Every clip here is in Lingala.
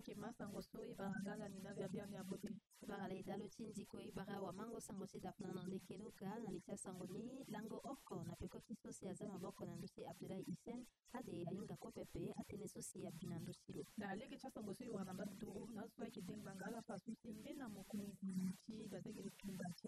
kema sango so ibangala nina vya ni abote bara le dalo chinji ko ibara wa mango sango sida fana ndeke loka na licha sango ni lango oko na peko kisosi azama boko na ndosi Abdullah Isen ade ainga ko pepe atene sosi ya binando silo na leke cha sango so wana mbatu na so ki dengangala pasu simbe na mokunzi chi bazegele tumba chi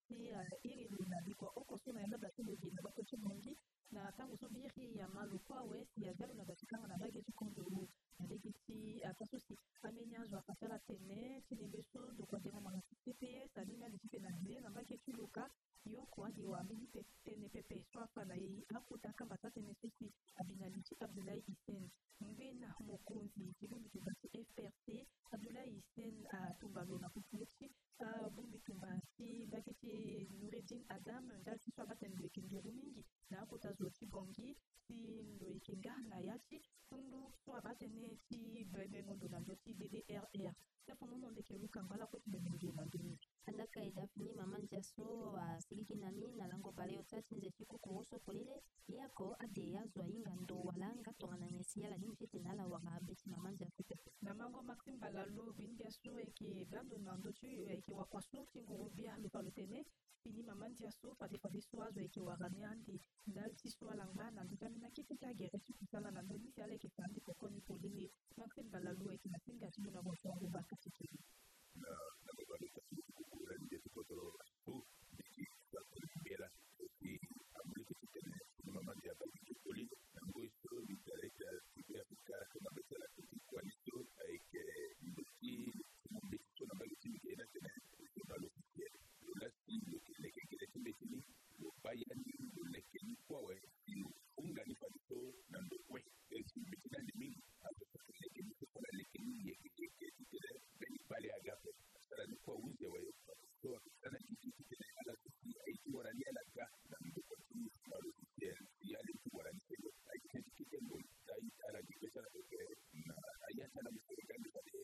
iri na biko oko so na yanda batende ki na bako chimongi na tango so biri ya malu kwa wesi ya jalo na batikanga na bage chikondo na leke chi atasosi amenya zo akatala tene chini beso do kwa denga manga TPS adinga lichipe na nde na bage chiluka yo kwa di wa mili tene pepe so afana yi akuta kamba tatene sosi abina lichi Abdullah Isen mbena mokunzi chibumbi tumbasi FRC Abdullah Isen tumbame na kukulechi bumbi tumbasi bage chi Nureddin Adam ndal si so abatene lekinduru mingi na akuta zo chibongi si ndo ikinga na yachi tundu so abatene chi bebe mondo na ndoti DDRR sepo mono ndeke lukangala kwa tibemingi na ndini andaka idafini mama njaso sigiki nani na lango pale otati nze chiku kuhusu polile yako ade yazwa inga ndo walanga tongana nyesi yala ni mshiti nala wakaabeti mama njaso na mango Maxime Balalo vindi aso eke blando na ndochu eke wakwasu tingu via lupalutene pini mama njaso fade suazo eke waramiandi ndal tisu walanga na ndutamina kiti kagere chukusala na ndoni yale eke fandi kokoni polile Maxime Balalo eke nasinga chibu na botongo baka chikili na mabalo kasi kukura nje tukotoro tu diki bela di amuli kitene mama dia bagi kuli na ngoisto bitareka Afrika kama betala kwa listo aike ndoki mbito na bagi kina tena balo kia lasi leke kile lo bayani leke kwa we unga ni palito na ndokwe esi bitina ni mingi hapo leke kwa leke yeke kitene beni pale agape sala ni kwa uze wa kwa sana kitu ala ikiwa ni ala ka na ndokwe balo kia yale kwa ni aike kitendo dai ala kipesa na ayata na msekani pale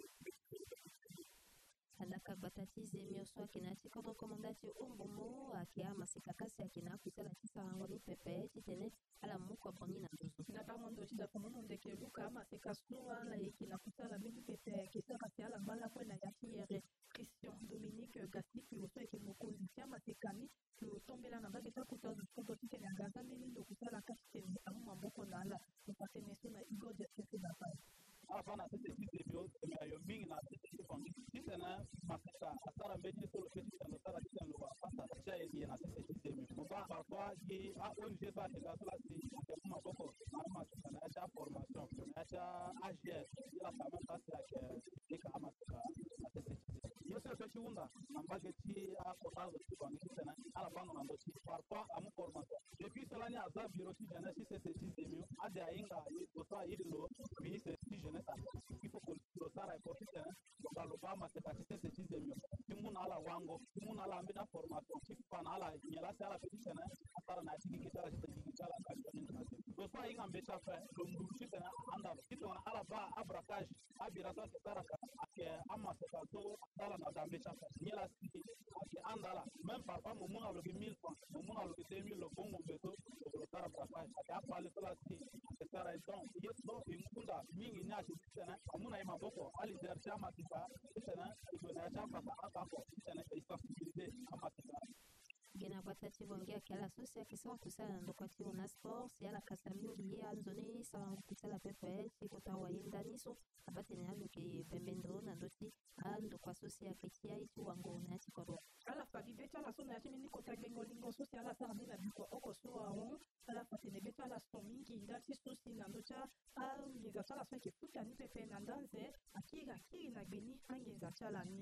andaka batatize mioso akinati komo komandati umbumu akiama sikakasi akina kusala kisa ngoni pepe chitene ala mukwa boni na nduzu na pamondo chida pamondo ndeke luka ama sekasua la ikina kusala mingi pepe kisa kasi ala mbala kwa na yaki Christian Dominique Gastik yoso eke mokozi chama sekani tombela na bageta kutazo koto tike na gaza mini ndo kusala kasi amu mamboko na ala upatene sona Igor Jesse na pai hapana sisi bio yo mingi na sisi fongi sisi na masaka asara mbeni solo feti na sara kisa ndo pasta cha yeye na sisi bio mba parfois qui a ONG ça c'est ça c'est kuma boko na masaka na formation na cha AGS ila kama sasa ke kama sasa yo sio feti unda ambaye ti a kotazo fongi sisi na ala bango na ndo parfois amu formation depuis cela ni azab bureau ti jana sisi bio ade ainga yo ça idlo ministre il faut que le Sara est possible dans le Bama c'est parce que c'est des mieux tout monde a la wango tout monde a la même formation qui pana la nyala sala petite na Sara na tiki kitala kitala donc ça il embêche à faire le mbuchi na anda kitu na ala ba abracage abirasa Sara ake ama c'est ça Sara na dambecha nyala si ake andala même parfois mon a le 1000 francs mon a le 2000 le bon beto le Sara abracage ake parler cela si Sara donc yes donc imkunda mingi na sana amuna ima boko alidercha matika sana ikona chapa akako sana sensibilité amatika gena batati bongia kala sosia kiswa kusala ndo kwati una sports yala kasamingi ya nzoni sawa kusala pepe sikota wayenda niso abatene aluke pembendo na ndoti ando kwa sosia kekia itu wango na tikoro ala fabi beta la sona yati mini kota gengo lingo sosia la sardi na biko oko so aon ala fatene beta la stomingi ndati sosi na ndocha liga sala so ke futa ni pepe na ndanze akira na beni angenza chala ni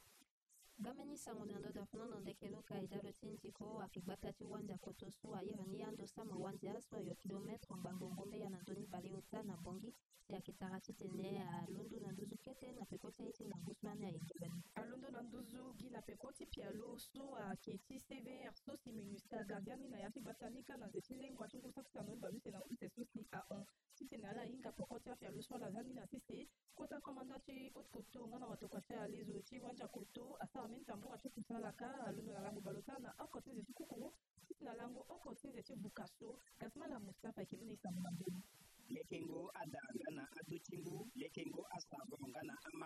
gameni sango na ndo dafuna no ndekelo kaidalo tinjiko akibata chiwanja kotosu ayani ando sama wanja so yo kilometro mbango ngombe ya nandoni bale utana bongi ya kitarati tene alundu na nduzu kete na pekoti iti na gusmani ya ingibani alundu na nduzu gina pekoti pia lo so aketi CVR so si minusta gardiani na yati batanika na zesile ngwa chungu saksa no balu se na ute so si a1 si tene ala inga pekoti pia lo so la zani na sisi kota komandati otkoto ngana watokate alizo chi wanja koto asa mentambo achokusala ka alundu na lango balotana akote zetu kuku na lango akote zetu bukaso gasmala Mustafa kimene isamu na mbele lekengo adanga na aduchingu lekengo asabonga na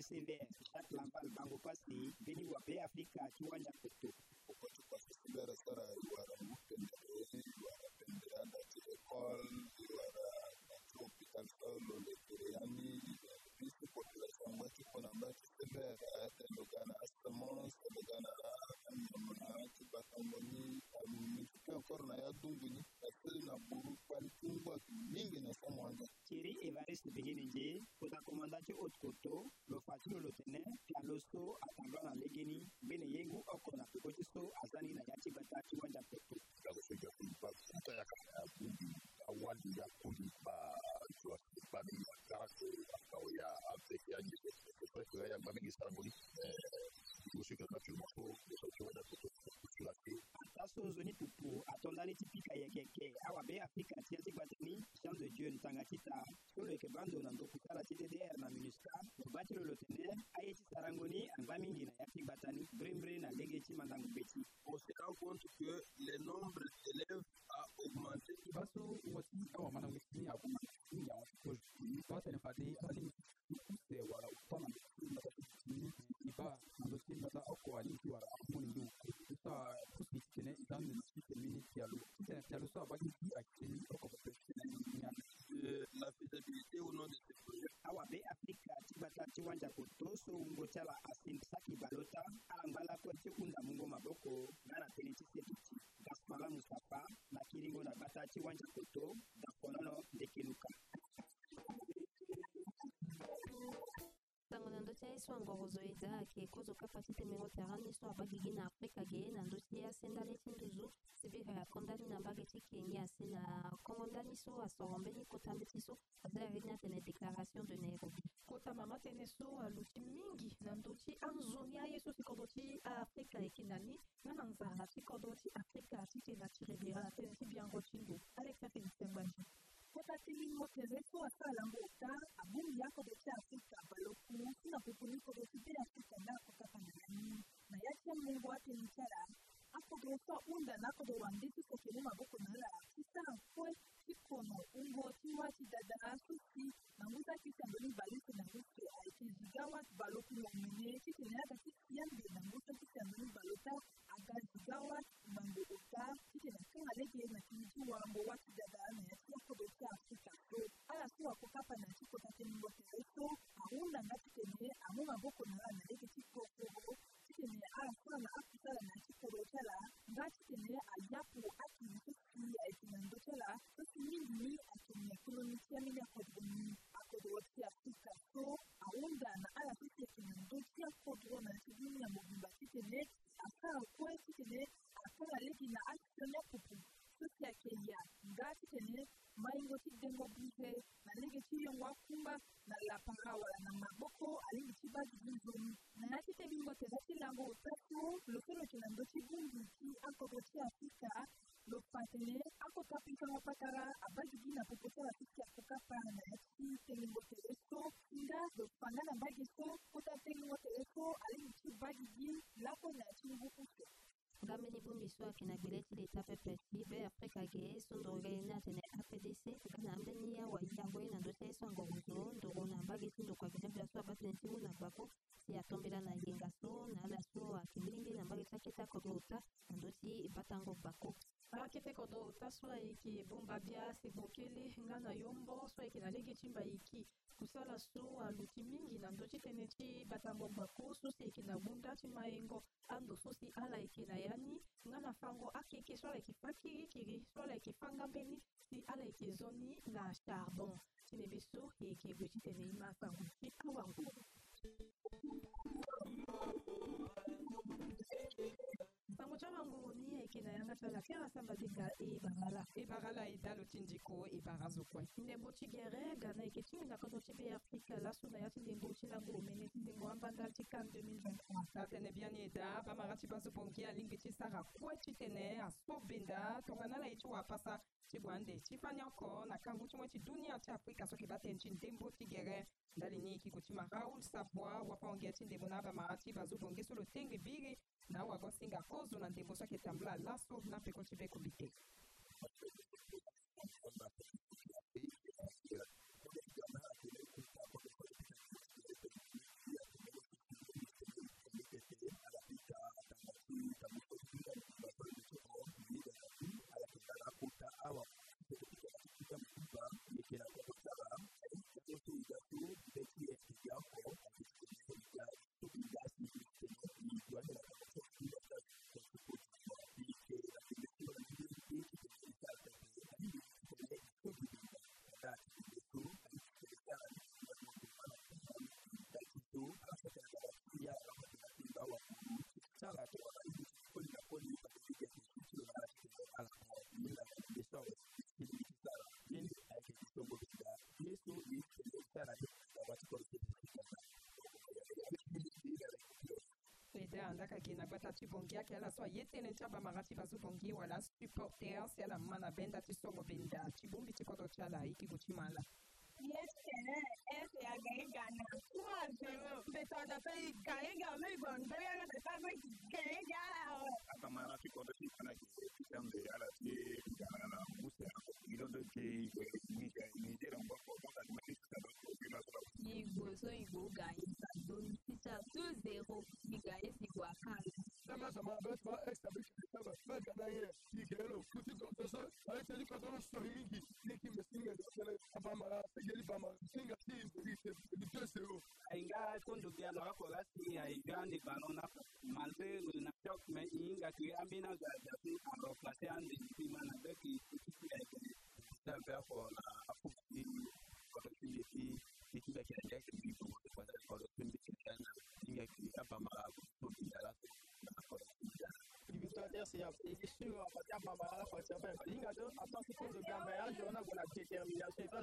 sévère Jacques Laval bango pasi beni wabe Afrika kiwanja kutu wakati kwa sibera sara wara mupendere wara penderanda ekol wara hospital solo leteriani bisi population wati kona mbati sibera logana astamos logana nyamana kibatangoni mituka korna ya dunguni asili na buru kwali tungwa mingi na samwanga Thierry Evariste Bengeninje kota komandante Otkoto lo fatilo lo tene Kaloso atamba na legeni bene yengu oko na pekotiso azani na yati bata kiwanja kutu ya kushika kulipa kuta ya kabundi awali ya kulipa kwa sababu ya karate au ya apeke ya nje kwa ya mami sarangoni kushika na tulmako kwa kiwanja kutu Taso zoni pupu atondani tipika yekeke awabe Afrika tiati batani Jean de Dieu Ntangakita solo ke bando na ndokutala TDDR na MINUSCA batilo lotene ayeti sarangoni angamingi na yati batani brembre na legeti mandangu beti. On se rend compte que le nombre d'élèves a augmenté. Baso wati awa mana wikini ya kuma ya wako watu nafadi ali kuse wala upana ni iba ndo timba ta oko ali wala apuni ndu sa kusi tene itangu ni tene tialo tene tialo so abaki ki akini oko la faisabilité au nom de ces projets. Awabe Afrika tibata tiwanja kutoso ngochala asimsaki balota alangala kwa tikunda mungo maboko ngana peniti setuti gaspala musafa na kiringo na bata tiwanja kuto dakolano dekeluka Sango ndotia iswa ngorozo eza ke kozo kapasite mengo terani so abagigi na Afrika ge na ndotia sendale tinduzu sibira ya kondani na bageti Kenya sina kongondani so asorombeni kotambeti so azari na tene déclaration de Nairobi kota mama tene so aluti mingi na ndoti anzonia yeso sikodoti Afrika ekinani na nzara sikodoti Afrika titena tirebira tene tibiango tindu Alexa Fensembanje kota tilingo tereso asalango ta abungi yako dote Afrika baloku sina kukuniko dote Afrika na kota nani na yacha mungu wake mchara hapo grofa unda nako do wanditi kokele maboko nala kisa kwe kikono ungo tiwa tidada susi na nguza kisandoni balisi na ngusi aikizigawa baloku momene kitene aka kisiambe na nguza kisandoni balota agazigawa mango uta kitene kama lege na kinju wambo wati dada na yati yako dote Afrika so ala suwa kukapa na chiko tatengo tereso aunda ngati tene amu maboko nala na lege chiko kogo kitene ala suwa na Afrika na chiko dotela ngati tene ayapu aki nkusi aikinandotela sosi mingi akini ekonomisia mili akodoni akodoti Afrika so aunda na ala sosi akinandoti akodro na chidini ya mobimba kitene akara kwe kitene akara legi na akitonya pupu sosi akeya ngati tene maingo tidengo buze na lege chiyongo akumba na lapara wala na maboko alingi chibagi bizoni na yakite bingo tezati lango utatu lofelo kinandoti bungi ki akodoti Afrika lo patene ako tapika mapatara abagi gina popotela tiki akukapa na yaki telingo teleso inga lo pangana bagi so kota telingo teleso alingi chibagi gi lako na chingu uso Gameni bumbi so akina bileti letape plesibe Afrika ge sondorge na tene APDC kana ambeni ya wa yango ina ndote so ngorozo ndoro na bageti ndo kwa gina so abatenti na bako si atombela na yenga so na ala so akimindi na bageta kita kodota ndoti ibatango bako akete kodo taswa iki bomba bia sibokele ngana yombo so iki na lege chimba iki kusala so aluti mingi na ndochi tenechi batango bako so se iki na bunda chimaengo ando so si ala iki na yani ngana fango akeke so iki fakiri kiri so iki fanga beni si ala iki zoni na charbon tinebiso iki buchi tene ima fango chi awango Sango chama ngoni ekina yanga chala kera samba dinga Ibarala idalo tindiko ibarazo kwa. Ndembo chigere gana eketimi na kodo chibe Afrika la suna yati ndembo chilango meneti ndembo ambanda tikan 2023. Tatene biani eda bamarati bazo bongia lingi chisara kwa chitene aso benda tongana ichi wapasa chibwande chifanya ko na kangu chimwe chidunia cha Afrika so kibate nchi ndembo tigere ndali ni kikuchima Raoul Savoie wapaongia ndembo na bamarati bazo bongia solo tengi bigi na wagosinga kozo na ndembo so ketambula laso na peko chibe kubite. malaka gena gbata chibongia kela so yetene chaba marati bazu bongi wala supporter si ala mana benda tisongo benda chibumbi chikoto chala ikiguchimala. Yes, ese ya gana. Tuwa betada pe gana me bondo ya na ta pe gana. Apa mana fi kodo si kana ki sistem de ala ti gana na musa ido do ki ni de ran ko ko ta ma ti ta do ko na so. Igbo ga isa do ni tita 2-0 iga esi kwa kana. Sama best ba extra big sama ba gana ye igelo kuti ko so ai te ko so so mingi niki mesinga de apa mara segeli ba ma singa ti di 2-0 ainga kondo dia la ko la si ai grande balona malgré na choc mais inga ki ambina ga fi aro place ande ti mana de ki ai ça faire pour la appuyer pour le qui qui va qu'il y a qui pour le inga ki apa mara ko ti la c'est sûr, à partir de la inga de attends c'est de gamin, je on a la détermination